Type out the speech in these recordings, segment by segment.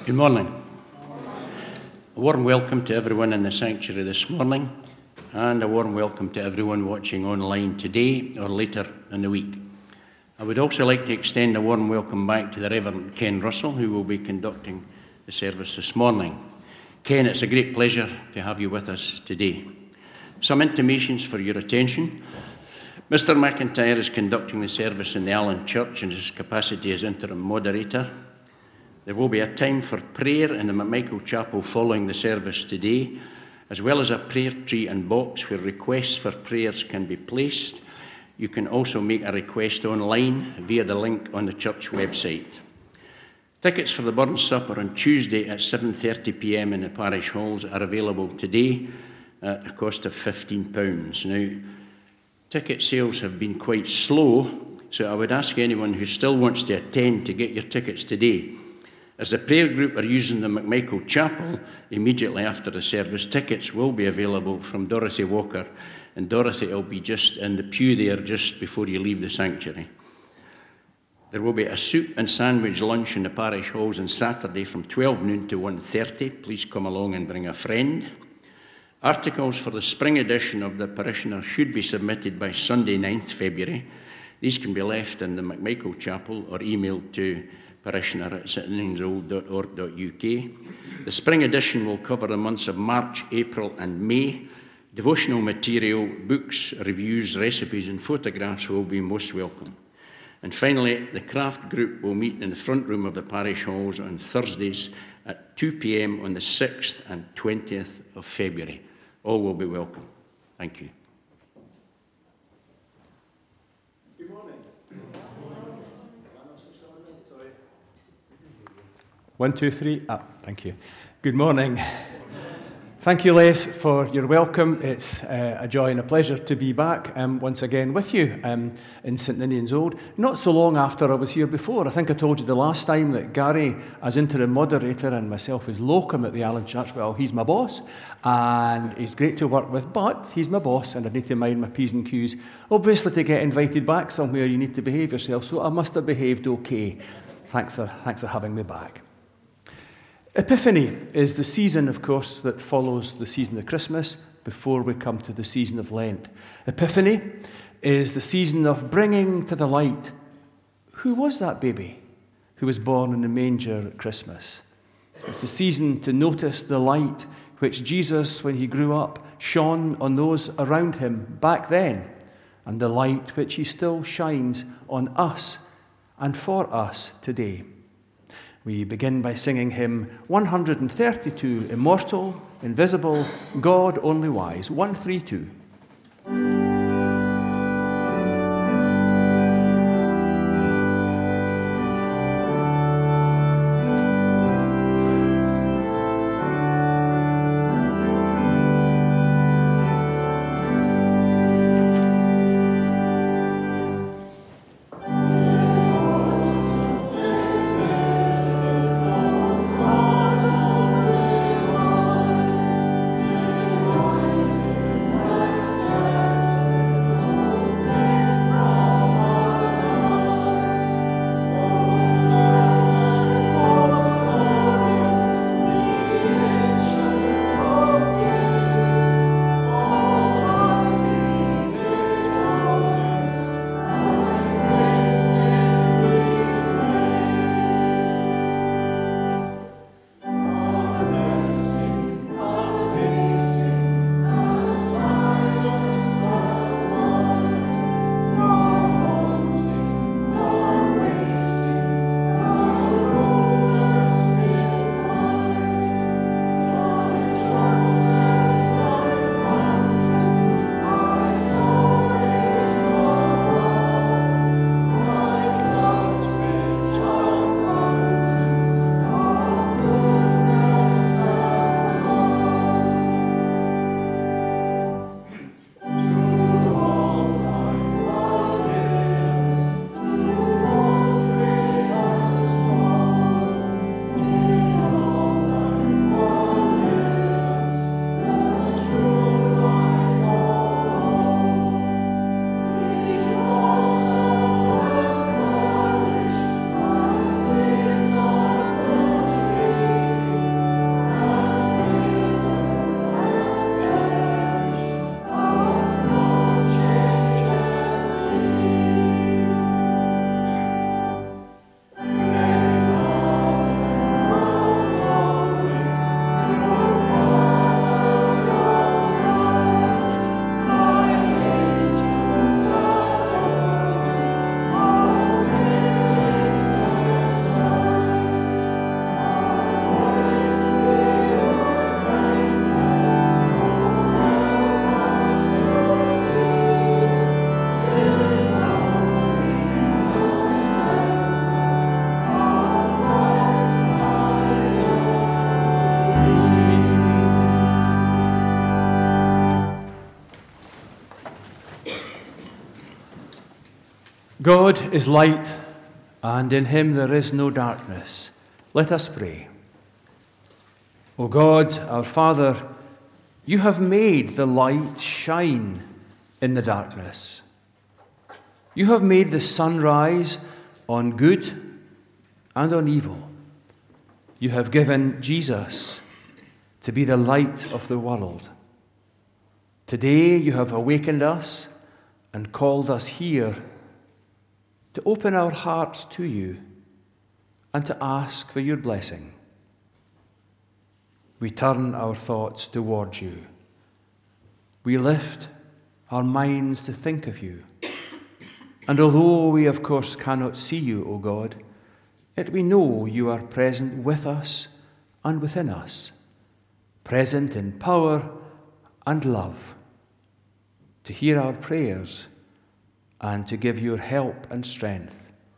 Good morning. A warm welcome to everyone in the sanctuary this morning, and a warm welcome to everyone watching online today or later in the week. I would also like to extend a warm welcome back to the Reverend Ken Russell, who will be conducting the service this morning. Ken, it's a great pleasure to have you with us today. Some intimations for your attention. Mr. McIntyre is conducting the service in the Allen Church in his capacity as interim moderator. There will be a time for prayer in the McMichael Chapel following the service today, as well as a prayer tree and box where requests for prayers can be placed. You can also make a request online via the link on the church website. Tickets for the Burns Supper on Tuesday at 7:30 p.m. in the parish halls are available today at a cost of £15. Now, ticket sales have been quite slow, so I would ask anyone who still wants to attend to get your tickets today. As the prayer group are using the McMichael Chapel immediately after the service, tickets will be available from Dorothy Walker, and Dorothy will be just in the pew there just before you leave the sanctuary. There will be a soup and sandwich lunch in the parish halls on Saturday from 12 noon to 1:30. Please come along and bring a friend. Articles for the spring edition of the Parishioner should be submitted by Sunday 9th February. These can be left in the McMichael Chapel or emailed to parishioner@stnansold.org.uk. The spring edition will cover the months of March, April and May. Devotional material, books, reviews, recipes and photographs will be most welcome. And finally, the craft group will meet in the front room of the parish halls on Thursdays at 2 p.m. on the 6th and 20th of February. All will be welcome. Thank you. 1, 2, 3. Thank you. Good morning. Thank you, Les, for your welcome. It's a joy and a pleasure to be back once again with you in St Ninian's Old. Not so long after I was here before. I think I told you the last time that Gary, as interim moderator, and myself as locum at the Allen Church, well, he's my boss, and he's great to work with, but he's my boss, and I need to mind my P's and Q's. Obviously, to get invited back somewhere, you need to behave yourself, so I must have behaved okay. Thanks for having me back. Epiphany is the season, of course, that follows the season of Christmas before we come to the season of Lent. Epiphany is the season of bringing to the light who was that baby who was born in the manger at Christmas. It's the season to notice the light which Jesus, when he grew up, shone on those around him back then, and the light which he still shines on us and for us today. We begin by singing hymn 132, Immortal, Invisible, God Only Wise, 132. God is light, and in him there is no darkness. Let us pray. O God, our Father, you have made the light shine in the darkness. You have made the sun rise on good and on evil. You have given Jesus to be the light of the world. Today you have awakened us and called us here to open our hearts to you and to ask for your blessing. We turn our thoughts towards you. We lift our minds to think of you. And although we, of course, cannot see you, O God, yet we know you are present with us and within us, present in power and love, to hear our prayers and to give your help and strength.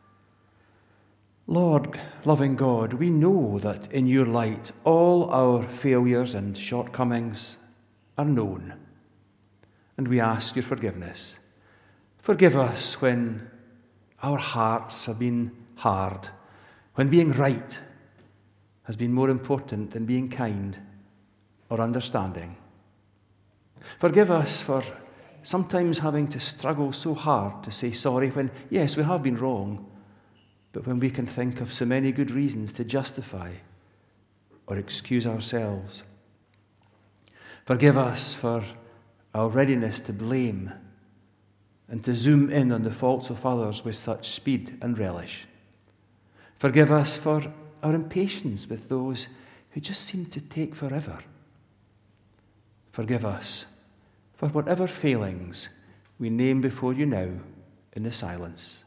Lord, loving God, we know that in your light all our failures and shortcomings are known, and we ask your forgiveness. Forgive us when our hearts have been hard, when being right has been more important than being kind or understanding. Forgive us for sometimes having to struggle so hard to say sorry when, yes, we have been wrong, but when we can think of so many good reasons to justify or excuse ourselves. Forgive us for our readiness to blame and to zoom in on the faults of others with such speed and relish. Forgive us for our impatience with those who just seem to take forever. Forgive us for whatever failings we name before you now in the silence.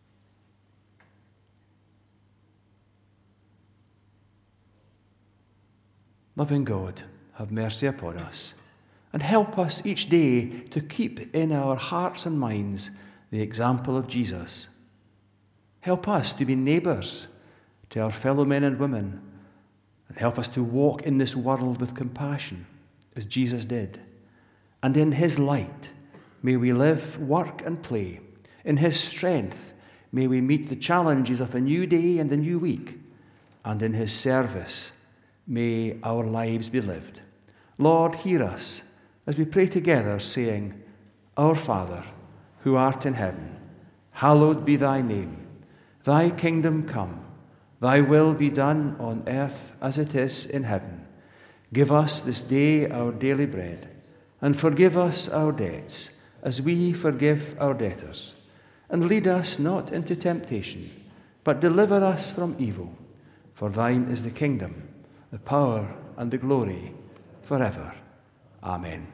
Loving God, have mercy upon us and help us each day to keep in our hearts and minds the example of Jesus. Help us to be neighbours to our fellow men and women, and help us to walk in this world with compassion as Jesus did. And in his light may we live, work and play. In his strength may we meet the challenges of a new day and a new week. And in his service may our lives be lived. Lord, hear us as we pray together, saying, Our Father, who art in heaven, hallowed be thy name. Thy kingdom come, thy will be done on earth as it is in heaven. Give us this day our daily bread, and forgive us our debts, as we forgive our debtors. And lead us not into temptation, but deliver us from evil. For thine is the kingdom, the power, and the glory, forever. Amen.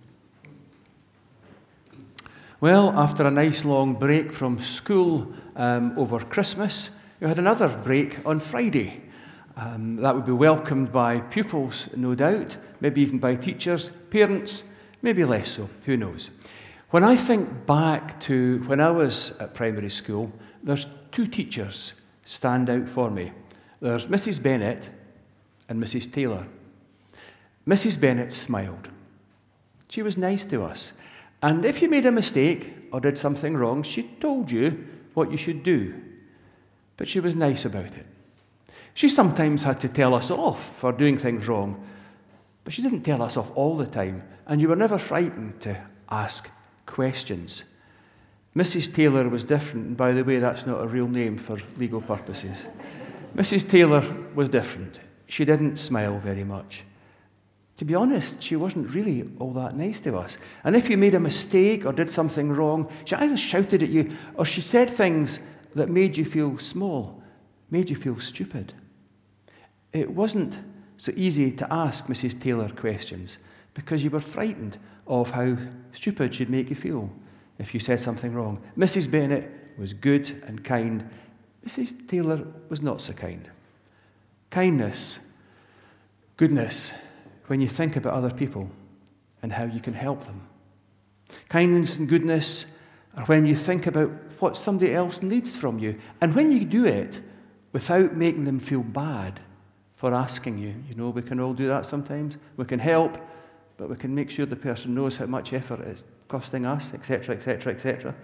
Well, after a nice long break from school over Christmas, we had another break on Friday. That would be welcomed by pupils, no doubt, maybe even by teachers, parents, maybe less so, who knows. When I think back to when I was at primary school, there's two teachers stand out for me. There's Mrs. Bennett and Mrs. Taylor. Mrs. Bennett smiled. She was nice to us. And if you made a mistake or did something wrong, she told you what you should do. But she was nice about it. She sometimes had to tell us off for doing things wrong, but she didn't tell us off all the time, and you were never frightened to ask questions. Mrs. Taylor was different, and by the way, that's not a real name for legal purposes. Mrs. Taylor was different. She didn't smile very much. To be honest, she wasn't really all that nice to us. And if you made a mistake or did something wrong, she either shouted at you or she said things that made you feel small, made you feel stupid. It wasn't so easy to ask Mrs. Taylor questions because you were frightened of how stupid she'd make you feel if you said something wrong. Mrs. Bennett was good and kind. Mrs. Taylor was not so kind. Kindness, goodness, when you think about other people and how you can help them. Kindness and goodness are when you think about what somebody else needs from you, and when you do it without making them feel bad for asking you. You know, we can all do that sometimes. We can help, but we can make sure the person knows how much effort it's costing us, etc., etc., etc.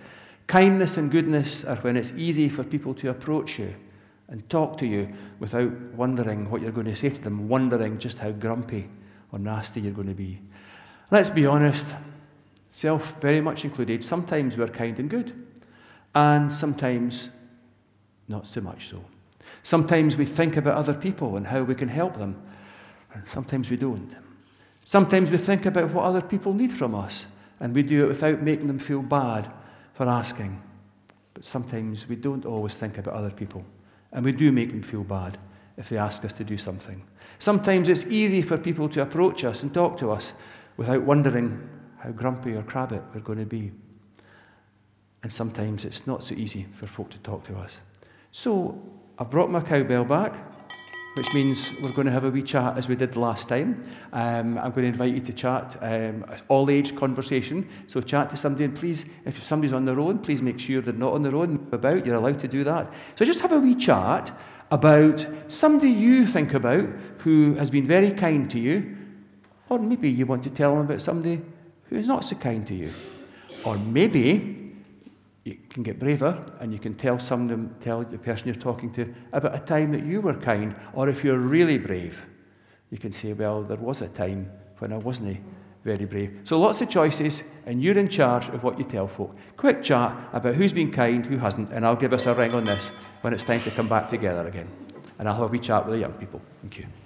Kindness and goodness are when it's easy for people to approach you and talk to you without wondering what you're going to say to them, wondering just how grumpy or nasty you're going to be. Let's be honest, self very much included, sometimes we're kind and good, and sometimes not so much so. Sometimes we think about other people and how we can help them, and sometimes we don't. Sometimes we think about what other people need from us, and we do it without making them feel bad for asking. But sometimes we don't always think about other people, and we do make them feel bad if they ask us to do something. Sometimes it's easy for people to approach us and talk to us without wondering how grumpy or crabby we're going to be. And sometimes it's not so easy for folk to talk to us. So I've brought my cowbell back, which means we're going to have a wee chat as we did last time. I'm going to invite you to chat, all-age conversation. So chat to somebody, and please, if somebody's on their own, please make sure they're not on their own. Move about, you're allowed to do that. So just have a wee chat about somebody you think about who has been very kind to you, or maybe you want to tell them about somebody who is not so kind to you. Or maybe you can get braver and you can tell the person you're talking to about a time that you were kind. Or if you're really brave, you can say, well, there was a time when I wasn't very brave. So lots of choices, and you're in charge of what you tell folk. Quick chat about who's been kind, who hasn't, and I'll give us a ring on this when it's time to come back together again. And I'll have a wee chat with the young people. Thank you.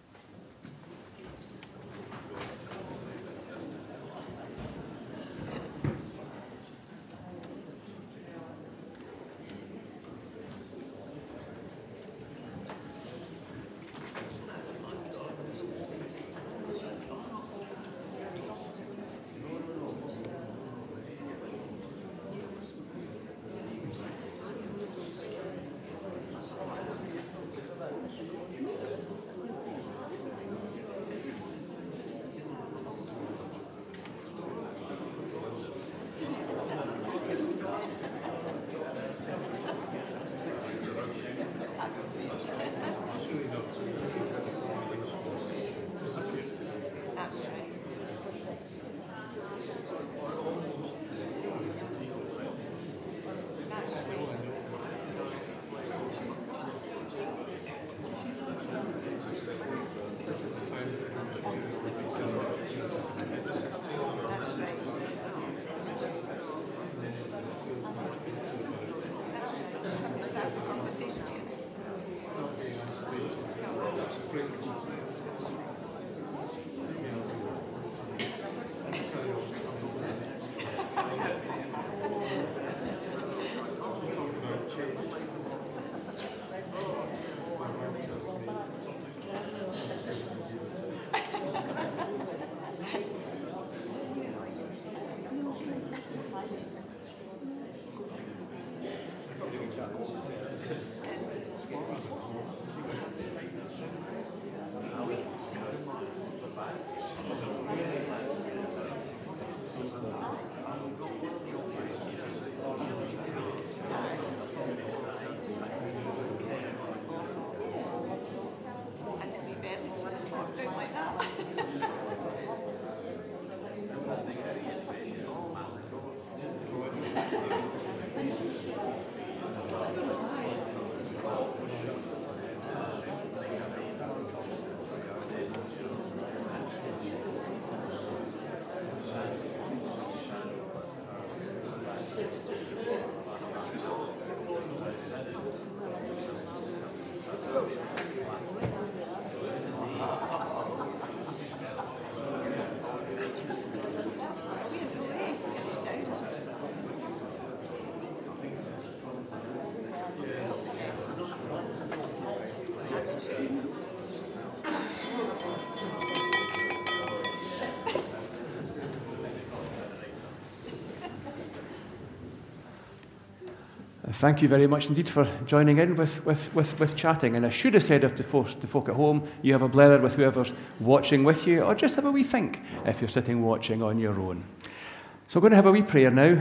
Thank you very much indeed for joining in with chatting. And I should have said, if to folk at home, you have a blether with whoever's watching with you, or just have a wee think if you're sitting watching on your own. So we're going to have a wee prayer now.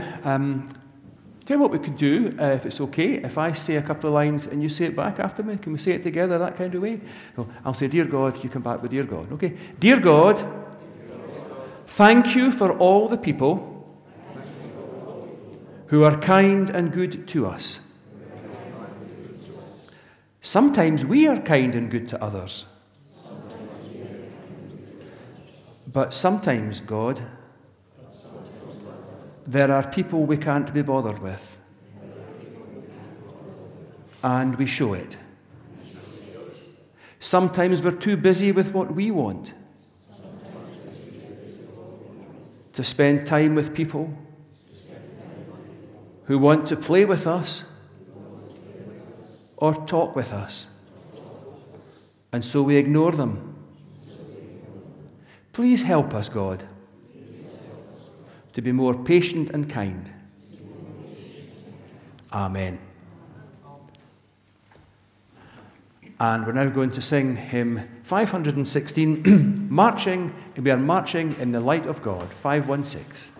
Tell you what we could do, if it's okay, if I say a couple of lines and you say it back after me. Can we say it together that kind of way? So I'll say, Dear God, you come back with Dear God. Okay? Dear God, thank you for all the people who are kind and good to us. Sometimes we are kind and good to others. But sometimes, God, there are people we can't be bothered with. And we show it. Sometimes we're too busy with what we want to spend time with people who want to play with us or talk with us. And so we ignore them. Please help us, God, to be more patient and kind. Amen. And we're now going to sing hymn 516, Marching. We are marching in the light of God, 516.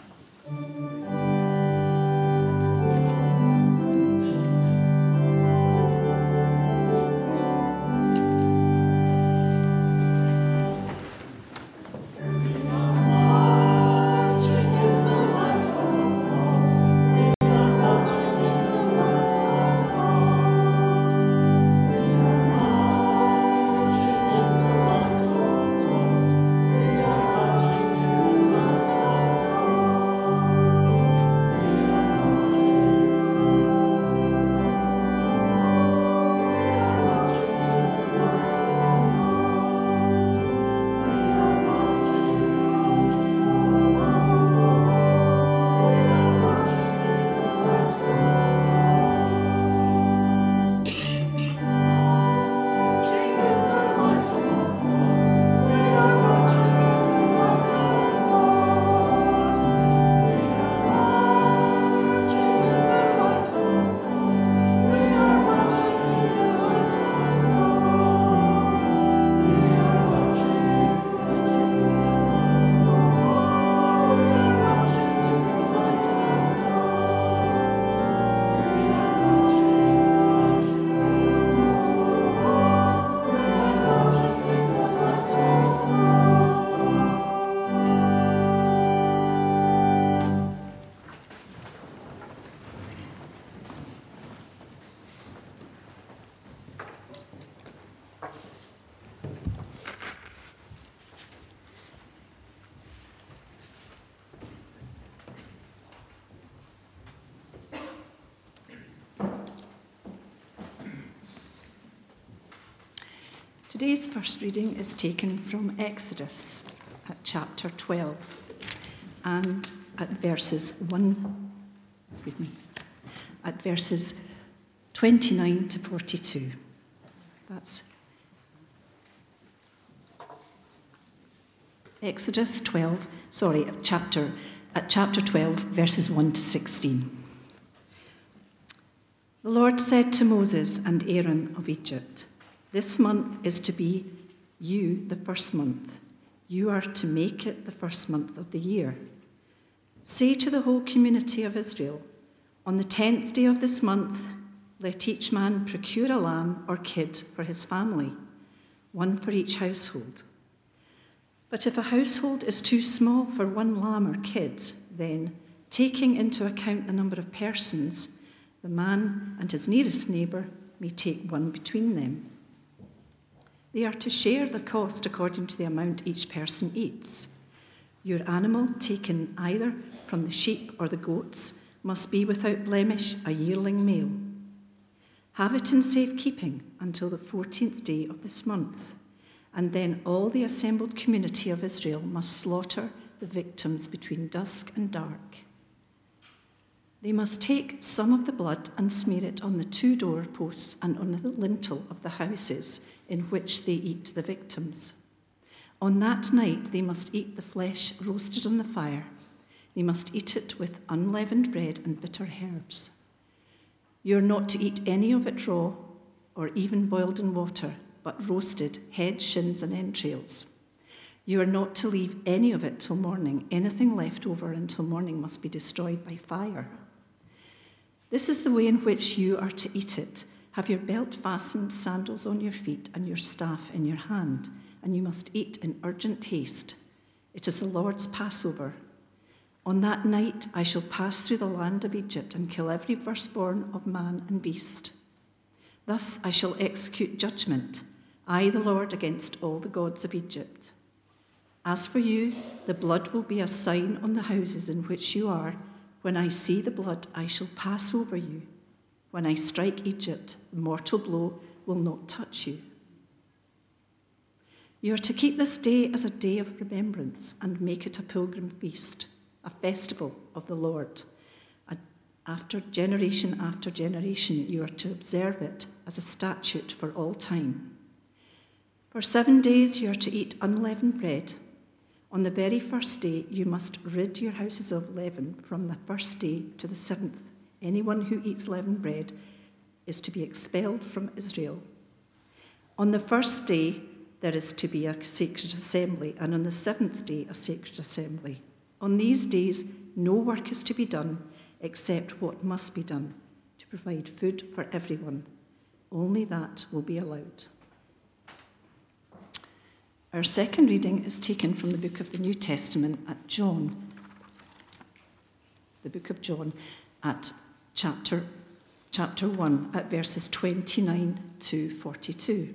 Today's first reading is taken from Exodus at chapter 12 and at verses 29 to 42. That's Exodus 12, at chapter 12, verses 1 to 16. The Lord said to Moses and Aaron of Egypt, "This month is to be you the first month. You are to make it the first month of the year. Say to the whole community of Israel, on the 10th day of this month, let each man procure a lamb or kid for his family, one for each household. But if a household is too small for one lamb or kid, then, taking into account the number of persons, the man and his nearest neighbour may take one between them. They are to share the cost according to the amount each person eats. Your animal, taken either from the sheep or the goats, must be without blemish, a yearling male. Have it in safekeeping until the 14th day of this month, and then all the assembled community of Israel must slaughter the victims between dusk and dark. They must take some of the blood and smear it on the 2 doorposts and on the lintel of the houses in which they eat the victims. On that night they must eat the flesh roasted on the fire. They must eat it with unleavened bread and bitter herbs. You are not to eat any of it raw or even boiled in water, but roasted, head, shins, and entrails. You are not to leave any of it till morning. Anything left over until morning must be destroyed by fire. This is the way in which you are to eat it. Have your belt fastened, sandals on your feet, and your staff in your hand, and you must eat in urgent haste. It is the Lord's Passover. On that night I shall pass through the land of Egypt and kill every firstborn of man and beast. Thus I shall execute judgment, I, the Lord, against all the gods of Egypt. As for you, the blood will be a sign on the houses in which you are. When I see the blood, I shall pass over you. When I strike Egypt, the mortal blow will not touch you. You are to keep this day as a day of remembrance and make it a pilgrim feast, a festival of the Lord. After generation, you are to observe it as a statute for all time. For 7 days you are to eat unleavened bread. On the very first day you must rid your houses of leaven. From the first day to the 7th, anyone who eats leavened bread is to be expelled from Israel. On the first day there is to be a sacred assembly, and on the 7th day a sacred assembly. On these days no work is to be done except what must be done, to provide food for everyone. Only that will be allowed. Our second reading is taken from the book of the New Testament at John. The book of John at chapter 1 at verses 29 to 42.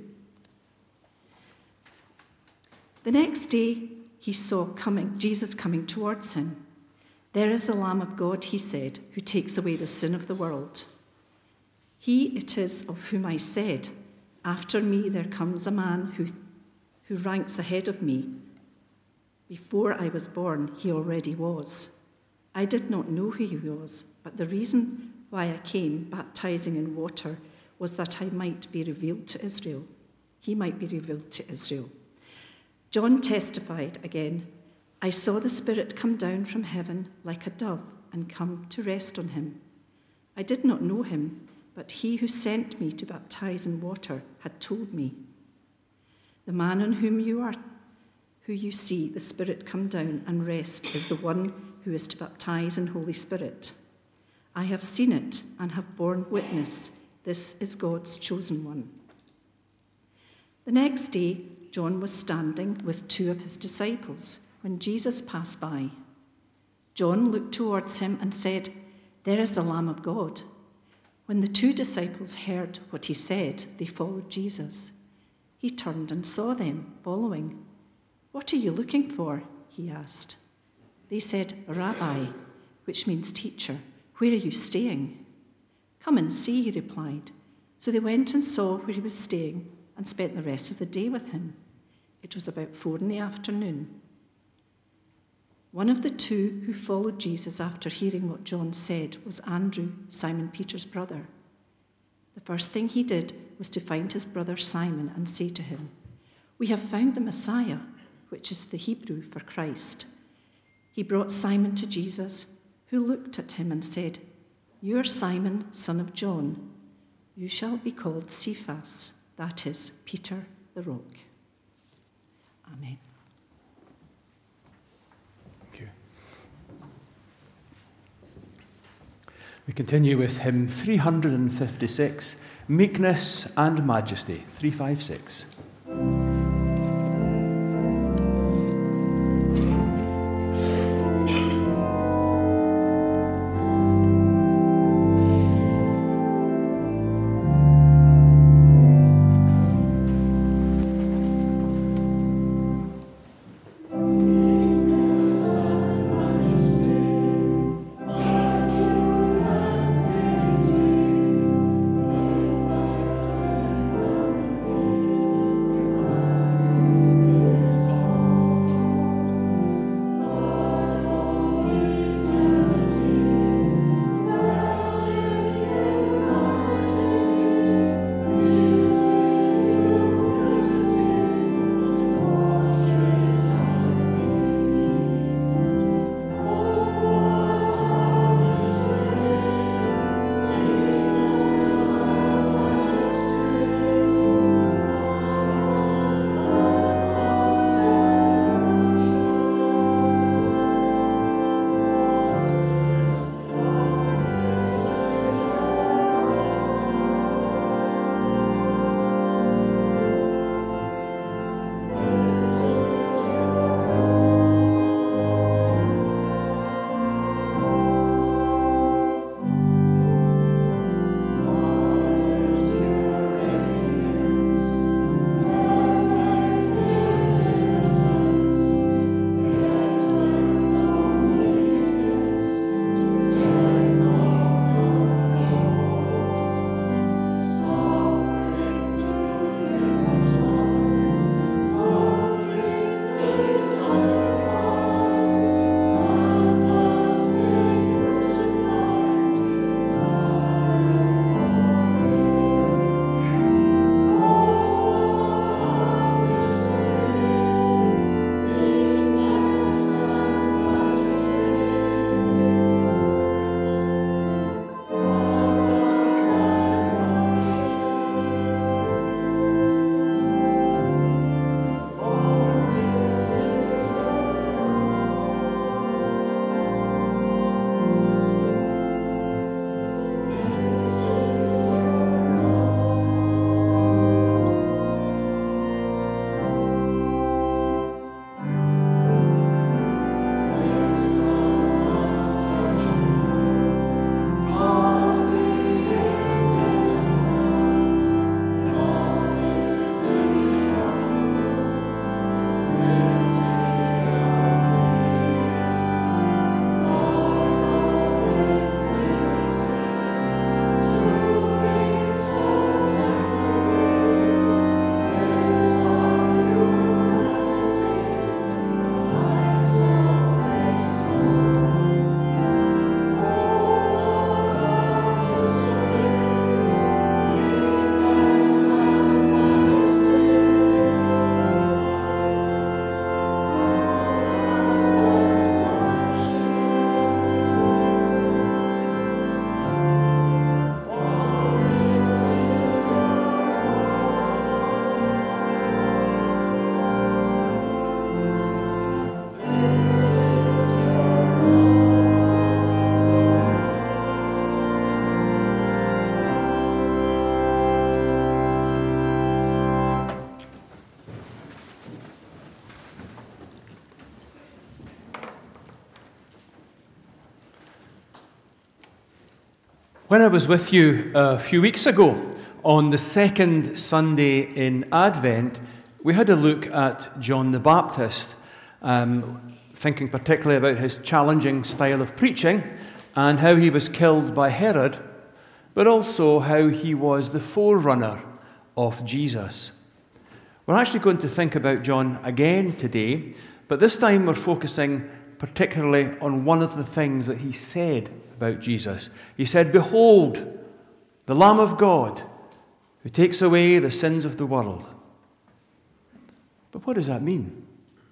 The next day he saw Jesus coming towards him. There is the Lamb of God, he said, who takes away the sin of the world. He it is of whom I said, after me there comes a man who ranks ahead of me. Before I was born, he already was. I did not know who he was, but the reason why I came baptizing in water was that I might be revealed to Israel. He might be revealed to Israel. John testified again, I saw the Spirit come down from heaven like a dove and come to rest on him. I did not know him, but he who sent me to baptize in water had told me, the man on whom you see the Spirit come down and rest is the one who is to baptize in Holy Spirit. I have seen it and have borne witness. This is God's chosen one. The next day, John was standing with 2 of his disciples when Jesus passed by. John looked towards him and said, there is the Lamb of God. When the 2 disciples heard what he said, they followed Jesus. He turned and saw them following. What are you looking for? He asked. They said, Rabbi, which means teacher, where are you staying? Come and see, he replied. So they went and saw where he was staying and spent the rest of the day with him. It was about 4 p.m. One of the 2 who followed Jesus after hearing what John said was Andrew, Simon Peter's brother. The first thing he did was to find his brother Simon and say to him, we have found the Messiah, which is the Hebrew for Christ. He brought Simon to Jesus, who looked at him and said, you are Simon, son of John. You shall be called Cephas, that is, Peter the Rock. Amen. We continue with hymn 356, Meekness and Majesty, 356. When I was with you a few weeks ago, on the second Sunday in Advent, we had a look at John the Baptist, thinking particularly about his challenging style of preaching and how he was killed by Herod, but also how he was the forerunner of Jesus. We're actually going to think about John again today, but this time we're focusing particularly on one of the things that he said about Jesus. He said, "Behold, the Lamb of God, who takes away the sins of the world." But what does that mean?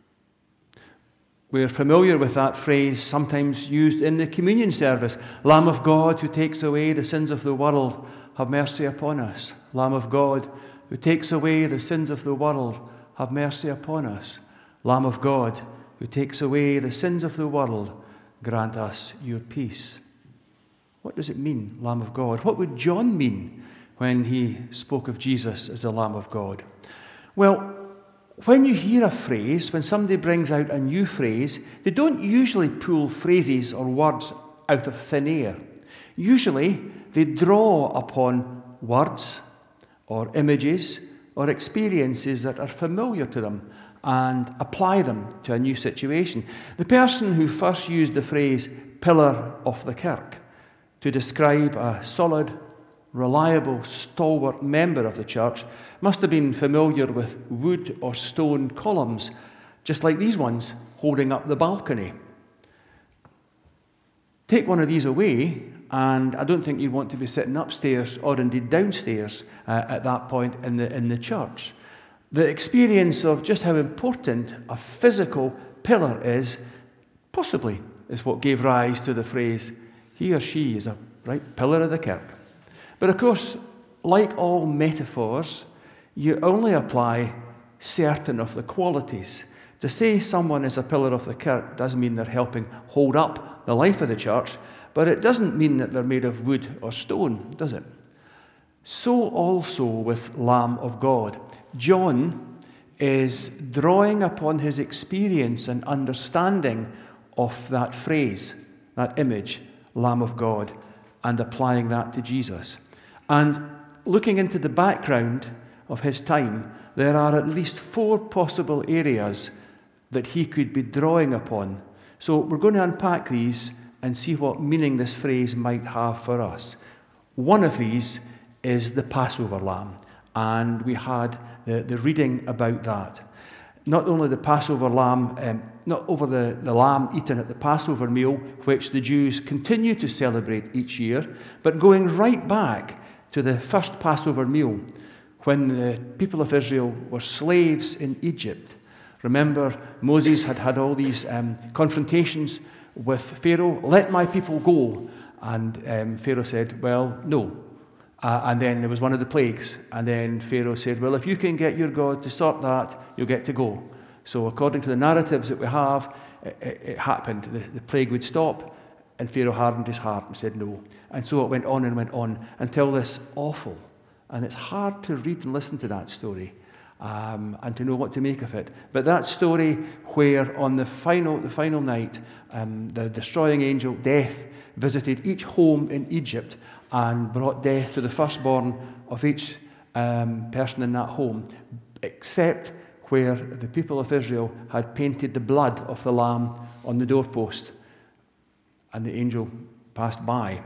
We're familiar with that phrase, sometimes used in the communion service. "Lamb of God, who takes away the sins of the world, have mercy upon us." "Lamb of God, who takes away the sins of the world, have mercy upon us." "Lamb of God, who takes away the sins of the world, grant us your peace." What does it mean, Lamb of God? What would John mean when he spoke of Jesus as the Lamb of God? Well, when you hear a phrase, when somebody brings out a new phrase, they don't usually pull phrases or words out of thin air. Usually, they draw upon words or images or experiences that are familiar to them and apply them to a new situation. The person who first used the phrase "pillar of the kirk" to describe a solid, reliable, stalwart member of the church must have been familiar with wood or stone columns, just like these ones holding up the balcony. Take one of these away, and I don't think you'd want to be sitting upstairs or indeed downstairs at that point in the church. The experience of just how important a physical pillar is, possibly, is what gave rise to the phrase, "He or she is a right pillar of the kirk." But of course, like all metaphors, you only apply certain of the qualities. To say someone is a pillar of the kirk does mean they're helping hold up the life of the church, but it doesn't mean that they're made of wood or stone, does it? So also with Lamb of God. John is drawing upon his experience and understanding of that phrase, that image, Lamb of God, and applying that to Jesus. And looking into the background of his time, there are at least 4 possible areas that he could be drawing upon. So we're going to unpack these and see what meaning this phrase might have for us. One of these is the Passover lamb, and we had the reading about that. Not only the Passover lamb, not over the lamb eaten at the Passover meal, which the Jews continue to celebrate each year, but going right back to the first Passover meal when the people of Israel were slaves in Egypt. Remember, Moses had all these confrontations with Pharaoh. "Let my people go." And Pharaoh said, "Well, no." And then there was one of the plagues. And then Pharaoh said, "Well, if you can get your God to sort that, you'll get to go." So according to the narratives that we have, it happened. The plague would stop, and Pharaoh hardened his heart and said no. And so it went on until this awful, and it's hard to read and listen to that story and to know what to make of it. But that story where on the final night, the destroying angel, death, visited each home in Egypt and brought death to the firstborn of each person in that home, except where the people of Israel had painted the blood of the lamb on the doorpost, and the angel passed by.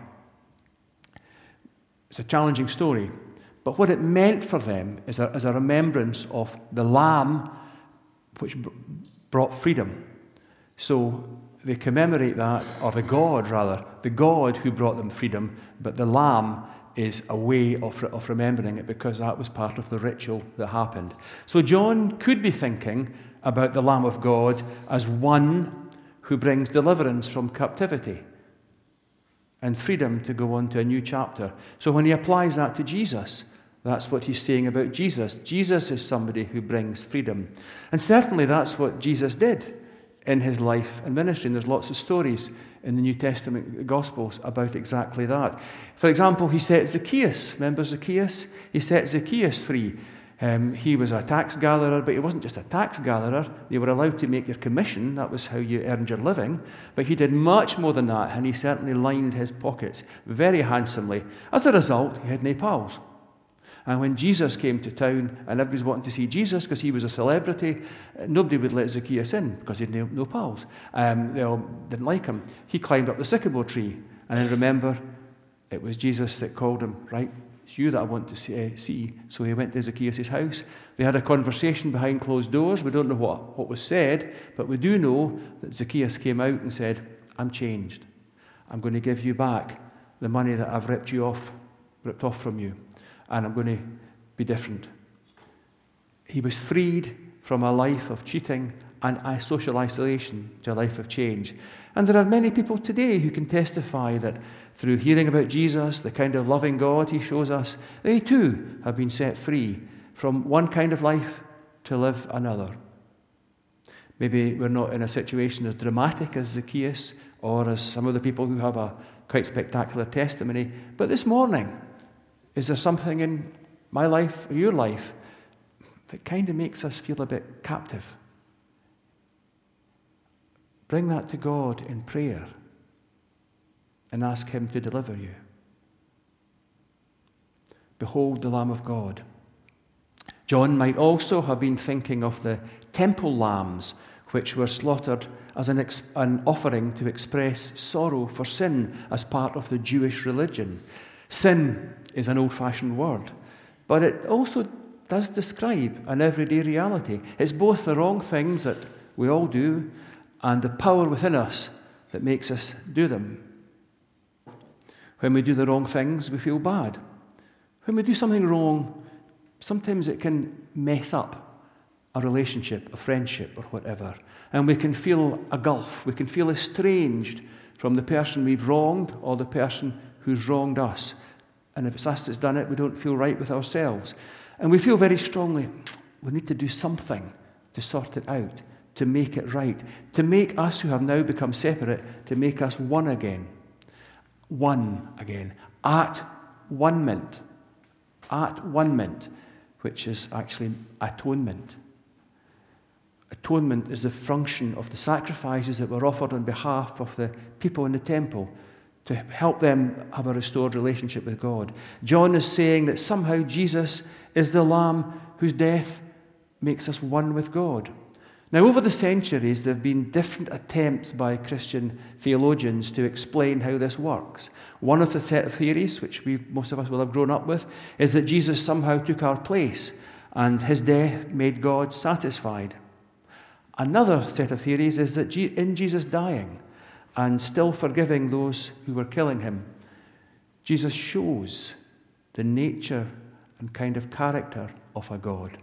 It's a challenging story, but what it meant for them is as a remembrance of the lamb which brought freedom. So they commemorate that, or the God who brought them freedom, but the lamb is a way of remembering it because that was part of the ritual that happened. So John could be thinking about the Lamb of God as one who brings deliverance from captivity and freedom to go on to a new chapter. So when he applies that to Jesus, that's what he's saying about Jesus. Jesus is somebody who brings freedom. And certainly that's what Jesus did in his life and ministry. And there's lots of stories in the New Testament Gospels about exactly that. For example, he set Zacchaeus, remember Zacchaeus? He set Zacchaeus free. He was a tax gatherer, but he wasn't just a tax gatherer. You were allowed to make your commission. That was how you earned your living. But he did much more than that, and he certainly lined his pockets very handsomely. As a result, he had no pals. And when Jesus came to town, and everybody's wanting to see Jesus because he was a celebrity, nobody would let Zacchaeus in because he had no pals. They all didn't like him. He climbed up the sycamore tree, and then remember, it was Jesus that called him, right? It's you that I want to see. So he went to Zacchaeus' house. They had a conversation behind closed doors. We don't know what was said, but we do know that Zacchaeus came out and said, I'm changed. I'm going to give you back the money that I've ripped off from you, and I'm going to be different. He was freed from a life of cheating and social isolation to a life of change. And there are many people today who can testify that through hearing about Jesus, the kind of loving God he shows us, they too have been set free from one kind of life to live another. Maybe we're not in a situation as dramatic as Zacchaeus or as some of the people who have a quite spectacular testimony, but this morning, is there something in my life or your life that kind of makes us feel a bit captive? Bring that to God in prayer and ask him to deliver you. Behold the Lamb of God. John might also have been thinking of the temple lambs which were slaughtered as an offering to express sorrow for sin as part of the Jewish religion. Sin is an old-fashioned word, but it also does describe an everyday reality. It's both the wrong things that we all do and the power within us that makes us do them. When we do the wrong things, we feel bad. When we do something wrong, sometimes it can mess up a relationship, a friendship, or whatever. And we can feel a gulf. We can feel estranged from the person we've wronged or the person who's wronged us. And if it's us that's done it, we don't feel right with ourselves. And we feel very strongly, we need to do something to sort it out, to make it right, to make us who have now become separate, to make us one again. One again. At one mint. At one mint, which is actually atonement. Atonement is the function of the sacrifices that were offered on behalf of the people in the temple to help them have a restored relationship with God. John is saying that somehow Jesus is the Lamb whose death makes us one with God. Now, over the centuries, there have been different attempts by Christian theologians to explain how this works. One of the set of theories, which most of us will have grown up with, is that Jesus somehow took our place and his death made God satisfied. Another set of theories is that in Jesus dying and still forgiving those who were killing him, Jesus shows the nature and kind of character of a God.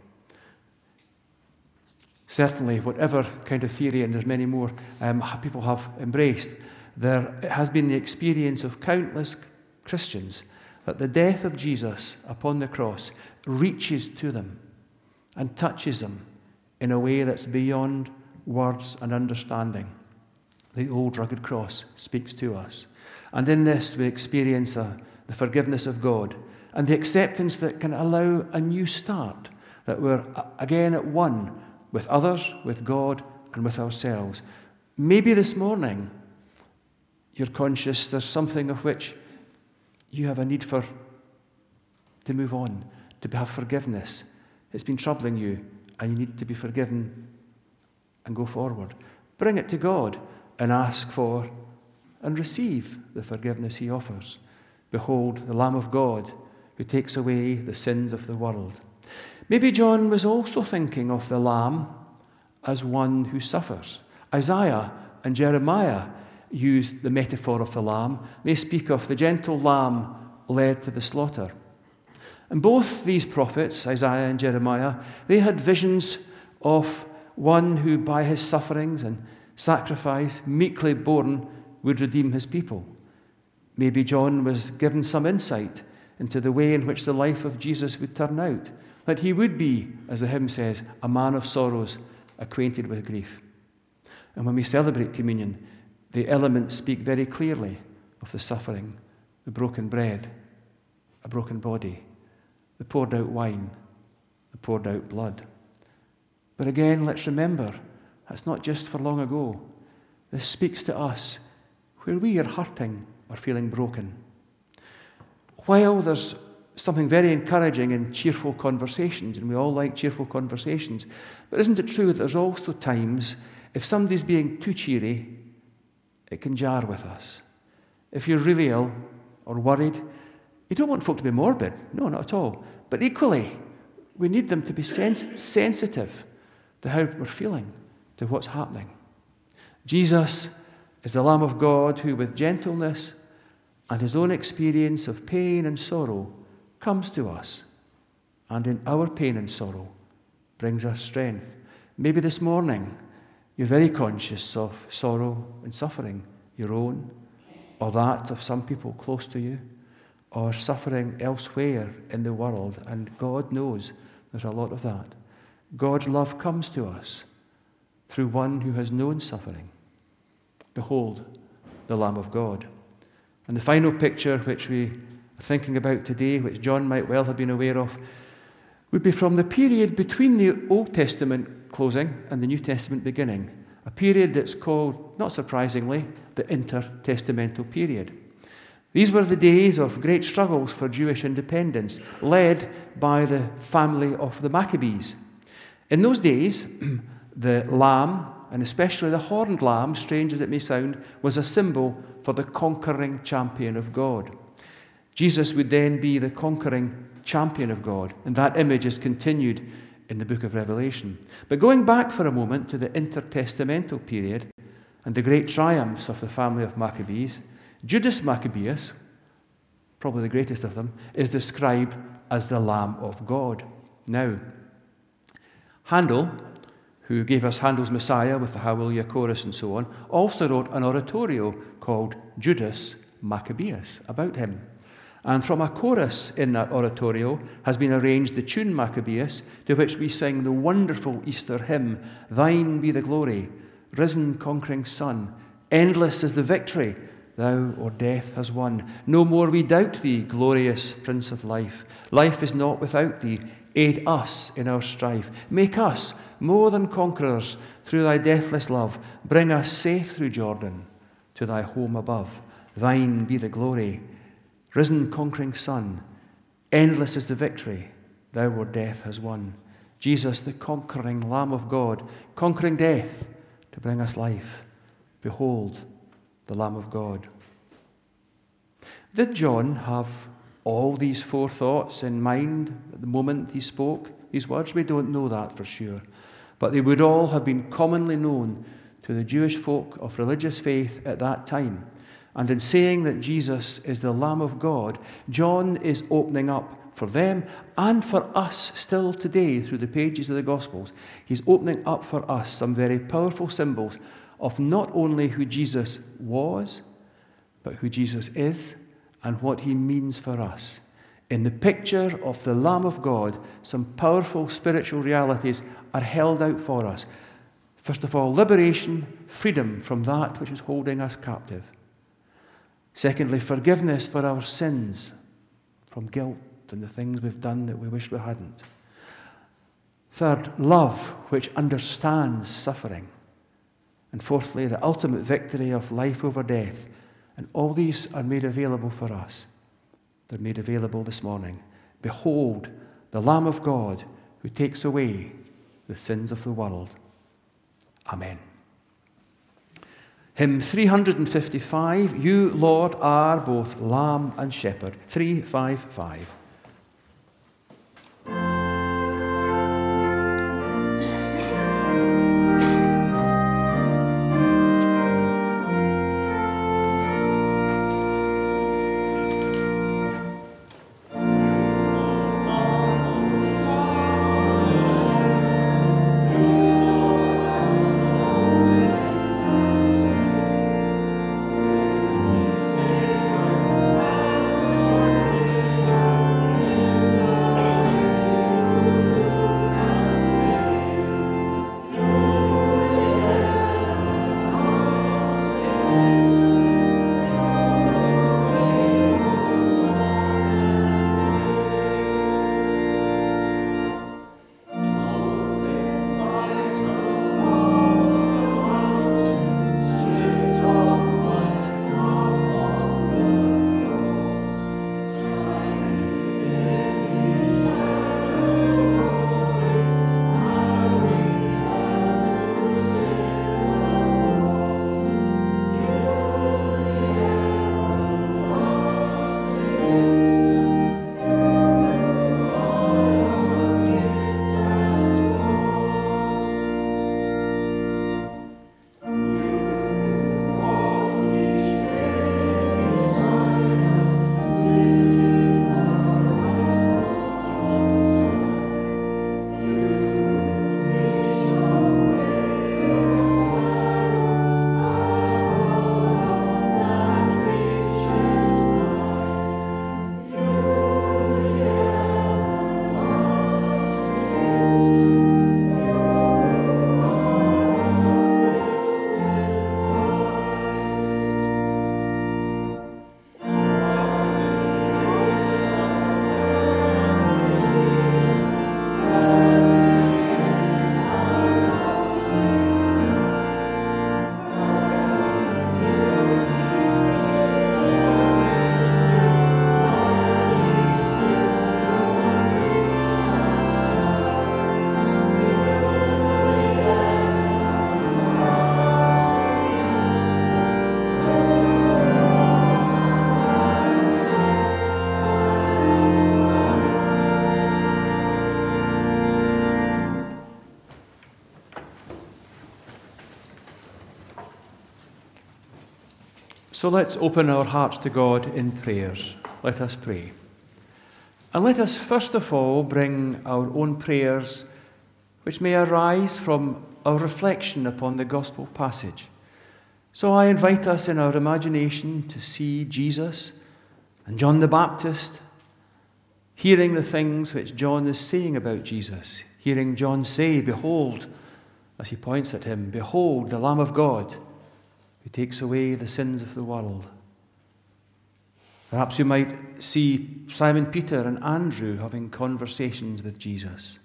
Certainly, whatever kind of theory, and there's many more people have embraced, there has been the experience of countless Christians that the death of Jesus upon the cross reaches to them and touches them in a way that's beyond words and understanding. The old rugged cross speaks to us. And in this, we experience the forgiveness of God and the acceptance that can allow a new start, that we're again at one with others, with God, and with ourselves. Maybe this morning you're conscious there's something of which you have a need to move on, to have forgiveness. It's been troubling you, and you need to be forgiven and go forward. Bring it to God and ask for and receive the forgiveness he offers. Behold, the Lamb of God who takes away the sins of the world. Maybe John was also thinking of the Lamb as one who suffers. Isaiah and Jeremiah use the metaphor of the Lamb. They speak of the gentle Lamb led to the slaughter. And both these prophets, Isaiah and Jeremiah, they had visions of one who by his sufferings and sacrifice, meekly borne, would redeem his people. Maybe John was given some insight into the way in which the life of Jesus would turn out, that he would be, as the hymn says, a man of sorrows, acquainted with grief. And when we celebrate communion, the elements speak very clearly of the suffering, the broken bread, a broken body, the poured out wine, the poured out blood. But again, let's remember, that's not just for long ago. This speaks to us where we are hurting or feeling broken. While there's something very encouraging in cheerful conversations, and we all like cheerful conversations, but isn't it true that there's also times, if somebody's being too cheery, it can jar with us. If you're really ill or worried, you don't want folk to be morbid. No, not at all. But equally, we need them to be sensitive to how we're feeling, to what's happening. Jesus is the Lamb of God who, with gentleness and his own experience of pain and sorrow, comes to us, and in our pain and sorrow brings us strength. Maybe this morning you're very conscious of sorrow and suffering, your own, or that of some people close to you, or suffering elsewhere in the world, and God knows there's a lot of that. God's love comes to us through one who has known suffering. Behold, the Lamb of God. And the final picture which we are thinking about today, which John might well have been aware of, would be from the period between the Old Testament closing and the New Testament beginning, a period that's called, not surprisingly, the intertestamental period. These were the days of great struggles for Jewish independence, led by the family of the Maccabees. In those days, the lamb, and especially the horned lamb, strange as it may sound, was a symbol for the conquering champion of God. Jesus would then be the conquering champion of God, and that image is continued in the book of Revelation. But going back for a moment to the intertestamental period and the great triumphs of the family of Maccabees, Judas Maccabeus, probably the greatest of them, is described as the Lamb of God. Now, Handel, who gave us Handel's Messiah with the Hallelujah chorus and so on, also wrote an oratorio called Judas Maccabeus about him. And from a chorus in that oratorio has been arranged the tune Maccabeus, to which we sing the wonderful Easter hymn, Thine be the glory, risen conquering Son, endless is the victory Thou, or death, has won. No more we doubt thee, glorious Prince of life. Life is not without thee. Aid us in our strife. Make us more than conquerors through thy deathless love. Bring us safe through Jordan to thy home above. Thine be the glory. Risen conquering Son. Endless is the victory. Thou, or death, has won. Jesus, the conquering Lamb of God, conquering death to bring us life. Behold, the Lamb of God. Did John have all these four thoughts in mind at the moment he spoke these words? We don't know that for sure. But they would all have been commonly known to the Jewish folk of religious faith at that time. And in saying that Jesus is the Lamb of God, John is opening up for them and for us still today through the pages of the Gospels. He's opening up for us some very powerful symbols of not only who Jesus was, but who Jesus is and what he means for us. In the picture of the Lamb of God, some powerful spiritual realities are held out for us. First of all, liberation, freedom from that which is holding us captive. Secondly, forgiveness for our sins, from guilt and the things we've done that we wish we hadn't. Third, love, which understands suffering. And fourthly, the ultimate victory of life over death. And all these are made available for us. They're made available this morning. Behold, the Lamb of God who takes away the sins of the world. Amen. Hymn 355, You, Lord, are both Lamb and Shepherd. 355. So let's open our hearts to God in prayers. Let us pray. And let us first of all bring our own prayers, which may arise from our reflection upon the gospel passage. So I invite us in our imagination to see Jesus and John the Baptist, hearing the things which John is saying about Jesus, hearing John say, "Behold," as he points at him, "behold, the Lamb of God, who takes away the sins of the world." Perhaps you might see Simon Peter and Andrew having conversations with Jesus.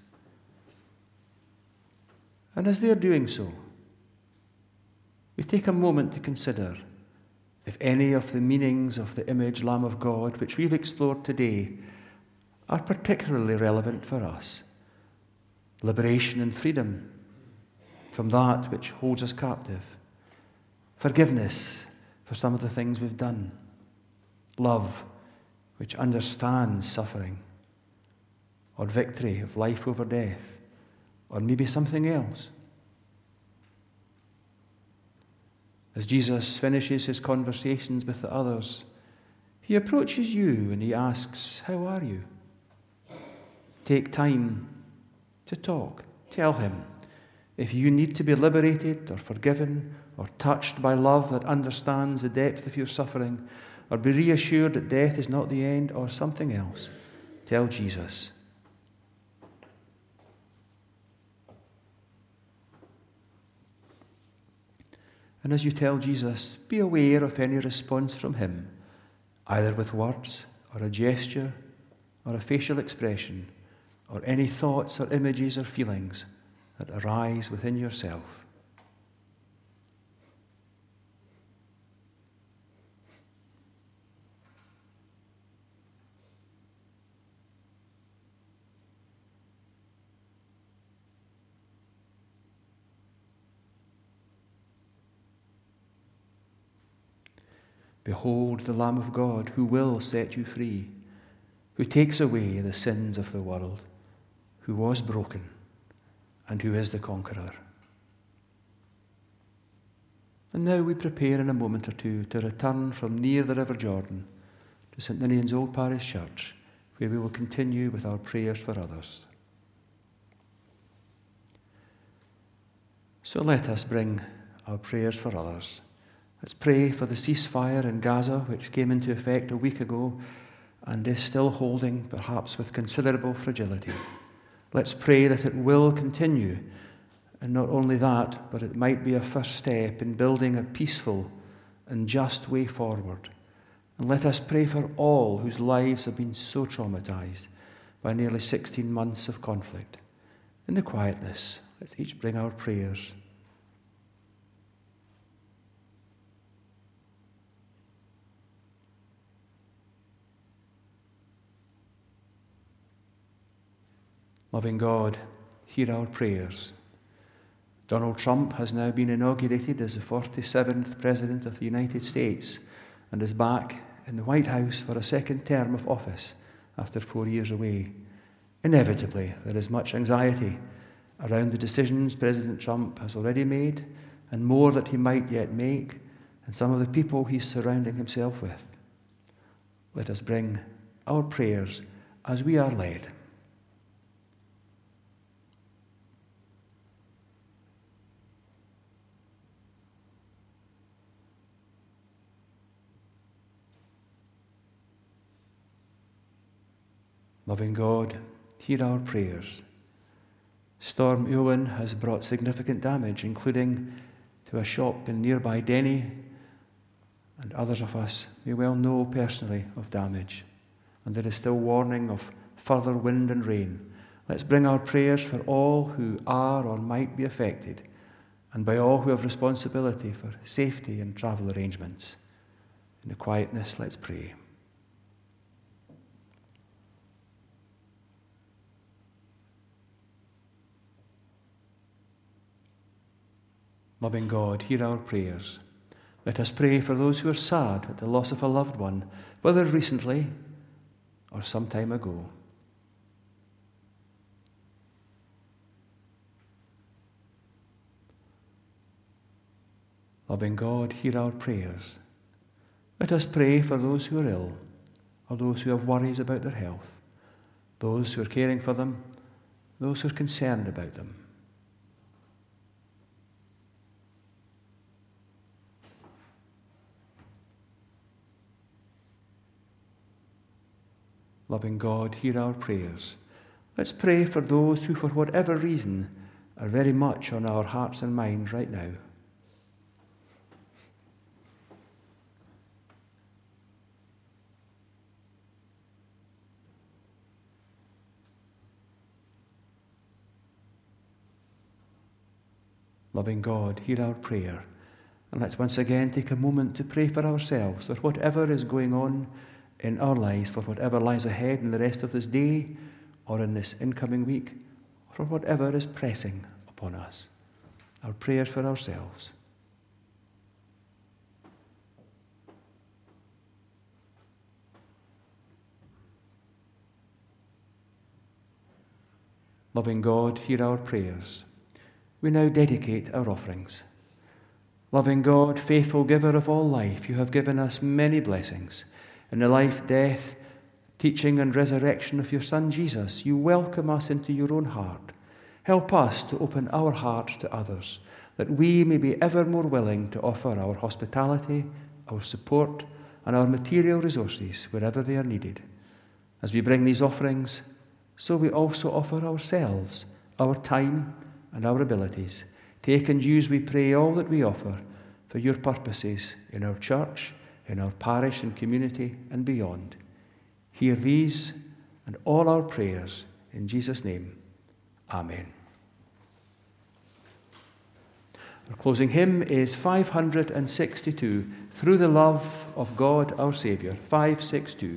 And as they are doing so, we take a moment to consider if any of the meanings of the image Lamb of God, which we've explored today, are particularly relevant for us. Liberation and freedom from that which holds us captive. Forgiveness for some of the things we've done. Love, which understands suffering. Or victory of life over death. Or maybe something else. As Jesus finishes his conversations with the others, he approaches you and he asks, "How are you?" Take time to talk. Tell him if you need to be liberated or forgiven or touched by love that understands the depth of your suffering, or be reassured that death is not the end, or something else. Tell Jesus. And as you tell Jesus, be aware of any response from him, either with words or a gesture or a facial expression, or any thoughts or images or feelings that arise within yourself. Behold the Lamb of God, who will set you free, who takes away the sins of the world, who was broken, and who is the conqueror. And now we prepare in a moment or two to return from near the River Jordan to St. Ninian's Old Parish Church, where we will continue with our prayers for others. So let us bring our prayers for others. Let's pray for the ceasefire in Gaza, which came into effect a week ago and is still holding, perhaps with considerable fragility. Let's pray that it will continue, and not only that, but it might be a first step in building a peaceful and just way forward. And let us pray for all whose lives have been so traumatized by nearly 16 months of conflict. In the quietness, let's each bring our prayers. Loving God, hear our prayers. Donald Trump has now been inaugurated as the 47th President of the United States and is back in the White House for a second term of office after 4 years away. Inevitably, there is much anxiety around the decisions President Trump has already made and more that he might yet make, and some of the people he's surrounding himself with. Let us bring our prayers as we are led. Loving God, hear our prayers. Storm Eowyn has brought significant damage, including to a shop in nearby Denny, and others of us may well know personally of damage. And there is still warning of further wind and rain. Let's bring our prayers for all who are or might be affected, and by all who have responsibility for safety and travel arrangements. In the quietness, let's pray. Loving God, hear our prayers. Let us pray for those who are sad at the loss of a loved one, whether recently or some time ago. Loving God, hear our prayers. Let us pray for those who are ill, or those who have worries about their health, those who are caring for them, those who are concerned about them. Loving God, hear our prayers. Let's pray for those who, for whatever reason, are very much on our hearts and minds right now. Loving God, hear our prayer. And let's once again take a moment to pray for ourselves, for whatever is going on in our lives, for whatever lies ahead in the rest of this day or in this incoming week, or for whatever is pressing upon us. Our prayers for ourselves. Loving God, hear our prayers. We now dedicate our offerings. Loving God, faithful giver of all life, you have given us many blessings. In the life, death, teaching and resurrection of your Son Jesus, you welcome us into your own heart. Help us to open our heart to others, that we may be ever more willing to offer our hospitality, our support, and our material resources wherever they are needed. As we bring these offerings, so we also offer ourselves, our time, and our abilities. Take and use, we pray, all that we offer for your purposes in our church, in our parish and community, and beyond. Hear these and all our prayers in Jesus' name. Amen. Our closing hymn is 562, Through the Love of God our Saviour, 562.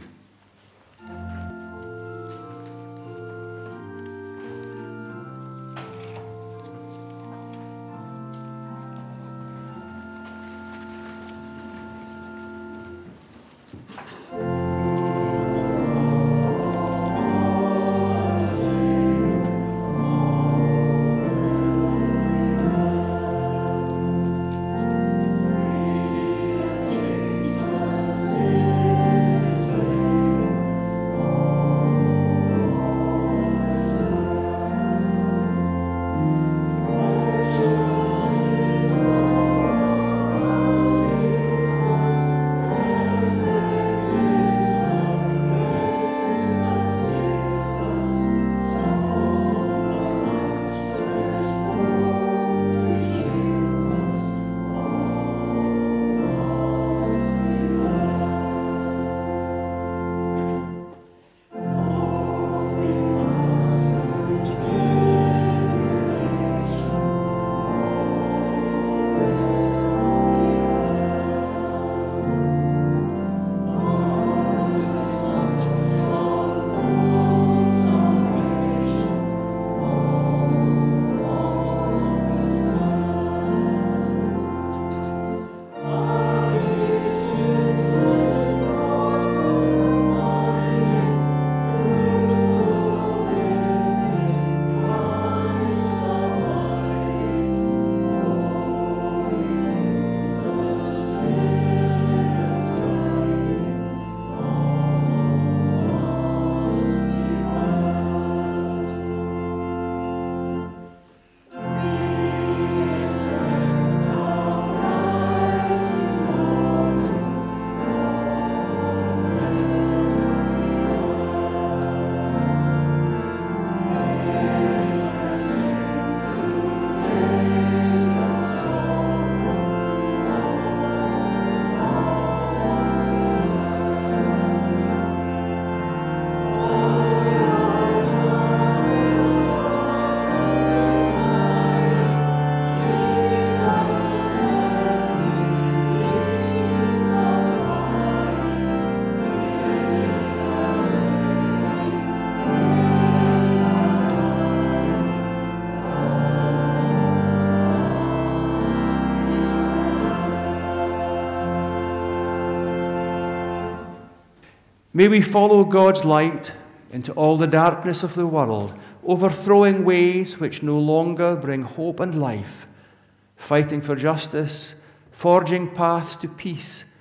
May we follow God's light into all the darkness of the world, overthrowing ways which no longer bring hope and life, fighting for justice, forging paths to peace,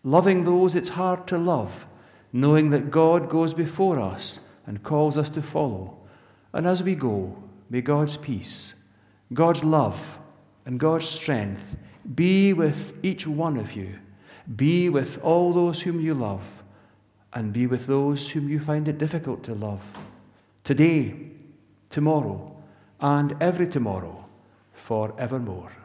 loving those it's hard to love, knowing that God goes before us and calls us to follow. And as we go, may God's peace, God's love, and God's strength be with each one of you, be with all those whom you love, and be with those whom you find it difficult to love, today, tomorrow, and every tomorrow, forevermore.